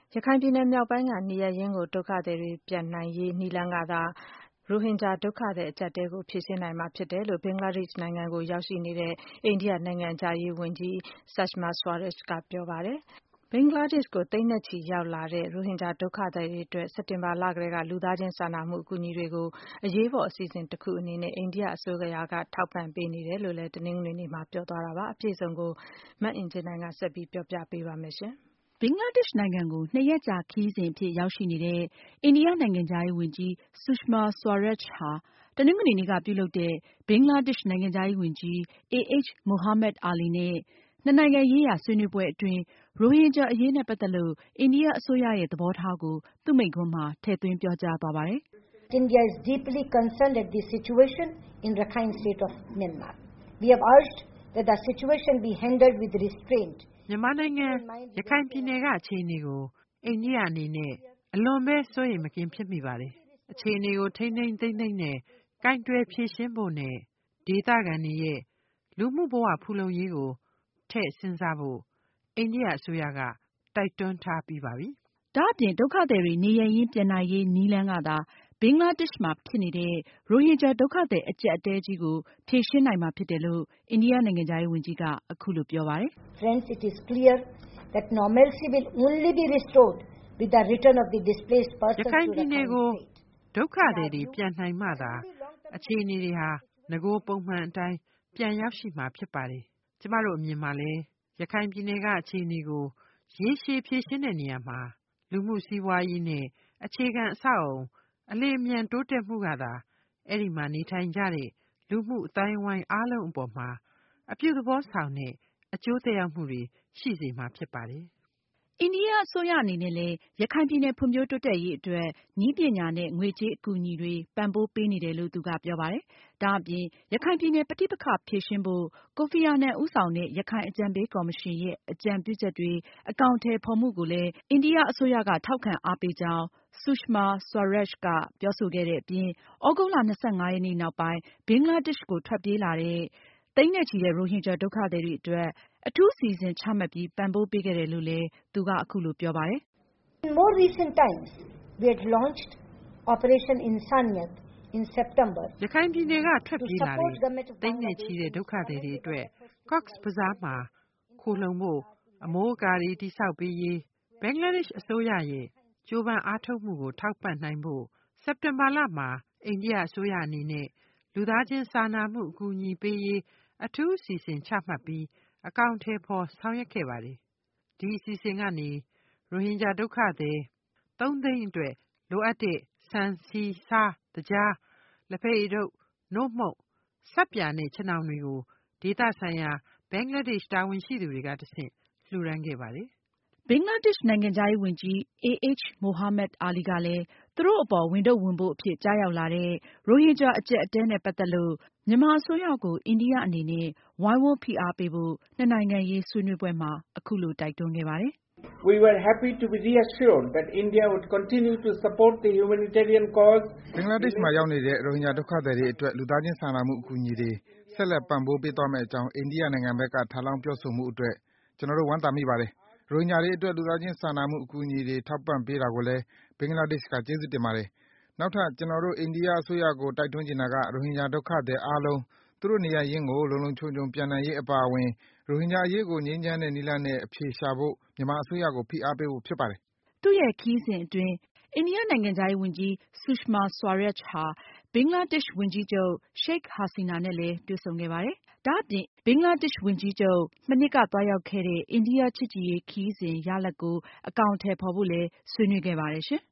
ရခိုင်ပြည်နယ်မြောက်ပိုင်းကနေရပ်ရင်းကိုဒုက္ခသည်တွေပြန်နိုင်ရေးနည်းလမ်းကသာရိုဟင်ဂျာဒုက္ခသည်အကျပ်အတည်းကိုဖြေရှင်းနိုင်မှာဖြစ်တယ်လို့ဘင်္ဂလားဒေ့ရှ်နိုင်ငံကိုရောက်ရှိနေတဲ့အိန္ဒိယနိုင်ငံခြားရေးဝန်ကြီး Sushma Swaraj ကပြောပါတယ်။ဘင်္ဂလားဒေ့ရှ်ကိုသိန်းနဲ့ချီရောက်လာတဲ့ရိုဟင်ဂျာဒုက္ခသည်တွေအတွက်စက်တင်ဘာလကတည်းကလူသားချင်းစာနာမှုအကူအညီတွေကိုအရေးပေါ်အစီအစဉ်တစ်ခုအနေနဲ့အိန္ဒိယအစိုးရကထောက်ပံ့ပေးနေတယ်လို့လည်းတနင်္ဂနွေနေ့မှာပြောသွားတာပါ။အပြည့်အစုံကိုမအင်ကြင်းနိုင်ကဆက်ပြီးပြောပြပေးပါမယ်ရှင်။ဘင်္ဂလားဒေ့ရှ်နိုင်ငံကို2 ရက်ကြာခရီးစဉ်အဖြစ်ရောက်ရှိနေတဲ့အိန္ဒိယနိုင်ငံခြားရေးဝန်ကြီး Sushma Swaraj ဟာတနင်္ဂနွေနေ့ကပြုလုပ်တဲ့ဘင်္ဂလားဒေ့ရှ်နိုင်ငံခြားရေးဝန်ကြီး AH Mohammed Ali နဲ့နှစ်နိုင်ငံရေးရာဆွေးနွေးပွဲအတွင်းရိုဟင်ဂျာအရေးနဲ့ပတ်သက်လို့အိန္ဒိယအစိုးရရဲ့သဘောထားကိုသူ့မိန့်ခွန်းမှာထည့်သွင်းပြောကြားသွားပါတယ်။ India is deeply concerned at the situation in Rakhine State of Myanmar. We have urged that the situation be handled with restraint. မြန်မာနိုင်ငံရခိုင်ပြည်နယ်ကအခြေအနေကိုအိန္ဒိယအနေနဲ့အလွန်ပဲစိုးရိမ်မကင်းဖြစ်မိပါတယ်။အခြေအနေကိုထိန်းသိမ်းသိမ်းသိမ်းနဲ့ကိုင်တွယ်ဖြေရှင်းဖို့နဲ့ဒေသခံတွေရဲ့လူမှုဘဝဖူလုံရေးကိုထည့်စဉ်းစားဖို့အိန္ဒိယအစိုးရကတိုက်တွန်းထားပြီးပါပြီ။ဒါ့အပြင်ဒုက္ခသည်တွေနေရပ်ရင်းပြန်နိုင်ရေးနည်းလမ်းကသာဘင်္ဂလားဒေ့ရှ်မှာဖြစ်နေတဲ့ရိုဟင်ဂျာဒုက္ခသည်အကျပ်အတည်းကြီးကိုဖြေရှင်းနိုင်မှာဖြစ်တယ်လို့အိန္ဒိယနိုင်ငံခြားရေးဝန်ကြီးကအခုလိုပြောပါတယ်။ Friends, it is clear that normalcy will only be restored with the return of the displaced persons to Rakhine State. ဒုက္ခသည်တွေပြန်နိုင်မှသာအခြေအနေတွေဟာငကိုပုံမှန်အတိုင်းပြန်ရောက်ရှိမှာဖြစ်ပါတယ်။ကျမတို့အမြင်မှာလည်းရခိုင်ပြည်နယ်ကအခြေအနေကိုရေရှည်ဖြေရှင်းတဲ့နေရာမှာလူမှုစီးပွားရေးနဲ့အခြေခံအဆောက်အအုံအလျင်အမြန်တိုးတက်မှုကသာအဲ့ဒီမှာနေထိုင်ကြတဲ့လူမှုအသိုင်းအဝိုင်းအားလုံးအပေါ်မှာအပြုသဘောဆောင်တဲ့အကျိုးသက်ရောက်မှုတွေရှိစေမှာဖြစ်ပါတယ်။အိန္ဒိယအစိုးရအနေနဲ့လည်းရခိုင်ပြည်နယ်ဖွံ့ဖြိုးတိုးတက်ရေးအတွက်နည်းပညာနဲ့ငွေကြေးအကူအညီတွေပံ့ပိုးပေးနေတယ်လို့သူကပြောပါတယ်။ဒါအပြင်ရခိုင်ပြည်နယ်ပဋိပက္ခဖြေရှင်းဖို့ကိုဖီအာနန်ဦးဆောင်တဲ့ရခိုင်အကြံပေးကော်မရှင်ရဲ့အကြံပြုချက်တွေအကောင်အထည်ဖေါ်မှုကိုလည်းအိန္ဒိယအစိုးရကထောက်ခံအားပေးကြောင်း Sushma Swaraj ကပြောဆိုခဲ့တဲ့အပြင်သြဂုတ်လ 25 ရက်နေ့နောက်ပိုင်းဘင်္ဂလားဒေ့ရှ်ကိုထွက်ပြေးလာတဲ့သိန်းနဲ့ချီတဲ့ရိုဟင်ဂျာဒုက္ခသည်တွေအတွက်အထူးအစီအစဉ်ချမှတ်ပြီးပံ့ပိုးပေးခဲ့တယ်လို့လည်းသူကအခုလိုပြောပါတယ်။ In more recent times, we had launched Operation Insaniyat in September. ရခိုင်ပြည်နယ်ကထွက်ပြေးလာတဲ့သိန်းနဲ့ချီတဲ့ဒုက္ခသည်တွေအတွက် Cox's Bazar မှာခိုလှုံဖို့အမိုးအကာတွေတည်ဆောက်ပေးရေးဘင်္ဂလားဒေ့ရှ်အစိုးရရဲ့ကြိုးပမ်းအားထုတ်မှုကိုထောက်ပံ့နိုင်ဖို့စက်တင်ဘာလမှာအိန္ဒိယအစိုးရအနေနဲ့လူသားချင်းစာနာမှုအကူအညီပေးရေးအထူးအစီအစဉ်ချမှတ်ပြီးအကောင်အထည်ဖော်ဆောင်ရွက်ခဲ့ပါတယ်။ဒီအစီအစဉ်ကနေရိုဟင်ဂျာဒုက္ခသည် 3 သိန်းအတွက်လိုအပ်တဲ့ဆန်ဆီဆားသကြားလက်ဖက်ရည်တုပ်နို့မှုန့်ဆပ်ပြာနဲ့ခြင်ထောင်တွေကိုဒေသဆိုင်ရာဘင်္ဂလားဒေ့ရှ်တာဝန်ရှိသူတွေကတဆင့်လှူဒါန်းခဲ့ပါတယ်။ဘင်္ဂလားဒေ့ရှ်နိုင်ငံခြားရေးဝန်ကြီး AH Mohammed Ali ကလည်းသူတို့အပေါ်ဝန်ထုပ်ဝန်ပိုးအဖြစ်ကျရောက်လာတဲ့ရိုဟင်ဂျာအကျပ်အတည်းနဲ့ပတ်သက်လို့မြန်မာအစိုးရကိုအိန္ဒိယအနေနဲ့ဝိုင်းဝန်းဖိအားပေးဖို့နှစ်နိုင်ငံရေးဆွေးနွေးပွဲမှာအခုလိုတိုက်တွန်းခဲ့ပါတယ်။ We were happy to be reassured that India would continue to support the humanitarian cause. ဘင်္ဂလားဒေ့ရှ်မှာရောက်နေတဲ့ရိုဟင်ဂျာဒုက္ခသည်တွေအတွက်လူသားချင်းစာနာမှုအကူအညီတွေဆက်လက်ပံ့ပိုးပေးသွားမယ့်အကြောင်းအိန္ဒိယနိုင်ငံဘက်ကထပ်လောင်းပြောဆိုမှုအတွက်ကျနော်တို့ဝမ်းသာမိပါတယ်။ရိုဟင်ဂျာတွေအတွက်လူသားချင်းစာနာမှုအကူအညီတွေထောက်ပံ့ပေးတာကိုလည်းဘင်္ဂလားဒေ့ရှ်ကကျေးဇူးတင်ပါတယ်။နောက်ထပ်ကျနော်တို့အိန္ဒိယအစိုးရကိုတိုက်တွန်းချင်တာကရိုဟင်ဂျာဒုက္ခသည်အားလုံးသူတို့နေရပ်ရင်းကိုလုံလုံခြုံခြုံပြန်နိုင်ရေးအပါအဝင်ရိုဟင်ဂျာအရေးကိုငြိမ်းချမ်းတဲ့နည်းလမ်းနဲ့အဖြေရှာဖို့မြန်မာအစိုးရကိုဖိအားပေးဖို့ဖြစ်ပါတယ်။သူရဲ့ခရီးစဉ်အတွင်းအိန္ဒိယနိုင်ငံခြားရေးဝန်ကြီး Sushma Swaraj ဟာဘင်္ဂလားဒေ့ရှ်ဝန်ကြီးချုပ် Sheikh Hasina နဲ့လည်းတွေ့ဆုံခဲ့ပါတယ်။ဒါအပြင်ဘင်္ဂလားဒေ့ရှ်ဝန်ကြီးချုပ်မနှစ်ကသွားရောက်ခဲ့တဲ့အိန္ဒိယချစ်ကြည်ရေးခရီးစဉ်ရလဒ်ကိုအကောင်အထည်ဖေါ်ဖို့လည်းဆွေးနွေးခဲ့ပါတယ်ရှင်။